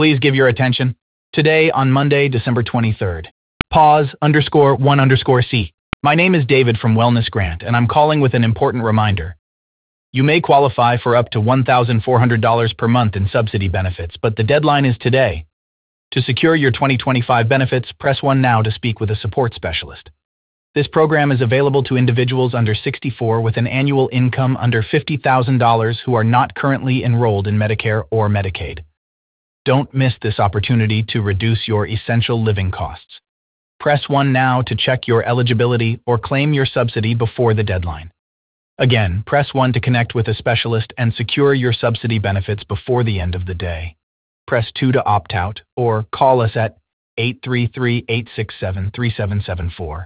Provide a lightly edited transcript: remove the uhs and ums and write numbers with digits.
Please give your attention. Today, on Monday, December 23rd. Pause_1_C. My name is David from Wellness Grant, and I'm calling with an important reminder. You may qualify for up to $1,400 per month in subsidy benefits, but the deadline is today. To secure your 2025 benefits, press 1 now to speak with a support specialist. This program is available to individuals under 64 with an annual income under $50,000 who are not currently enrolled in Medicare or Medicaid. Don't miss this opportunity to reduce your essential living costs. Press 1 now to check your eligibility or claim your subsidy before the deadline. Again, press 1 to connect with a specialist and secure your subsidy benefits before the end of the day. Press 2 to opt out or call us at 833-867-3774.